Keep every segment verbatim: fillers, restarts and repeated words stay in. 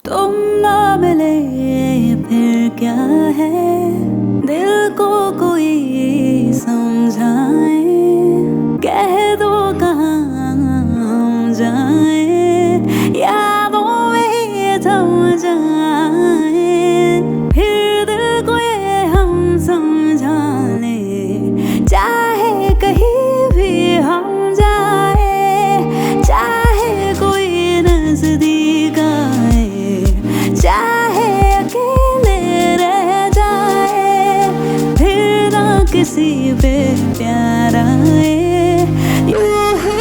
तुम ना मिले फिर क्या है, दिल को कोई समझाए, कह दो कहाँ हम जाए, यादों में ही थम जाए, फिर दिल को ये हम समझा ले, चाहे कहीं भी हम जाए, चाहे कोई नजदीक आए, चाहे अकेले रह जाए, फिर ना किसी पे प्यार आए, यूं ही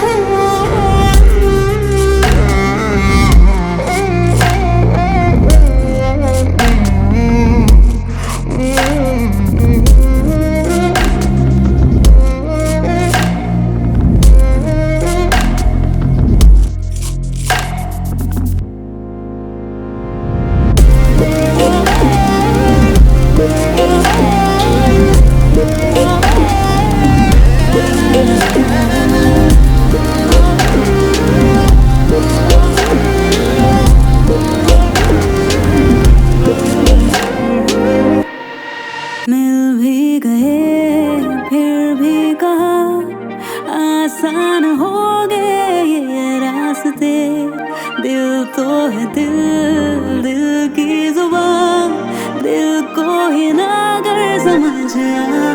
मिल भी गए फिर भी कहा आसान हो गए ये रास्ते, दिल तो है दिल, दिल की जुबान, दिल को ही ना अगर समझ आए।